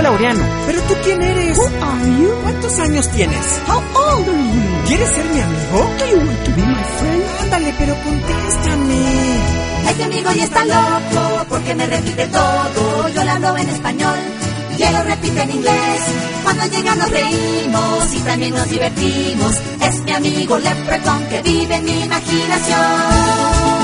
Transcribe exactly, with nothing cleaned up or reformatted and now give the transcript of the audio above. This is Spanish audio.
Laureano. ¿Pero tú quién eres? Who are you? ¿Cuántos años tienes? How old are you? ¿Quieres ser mi amigo? Do you want to be my friend? Ándale, pero contéstame. Este amigo ya está loco porque me repite todo. Yo le hablo en español y él lo repite en inglés. Cuando llega nos reímos y también nos divertimos. Es mi amigo Leprechaun que vive en mi imaginación.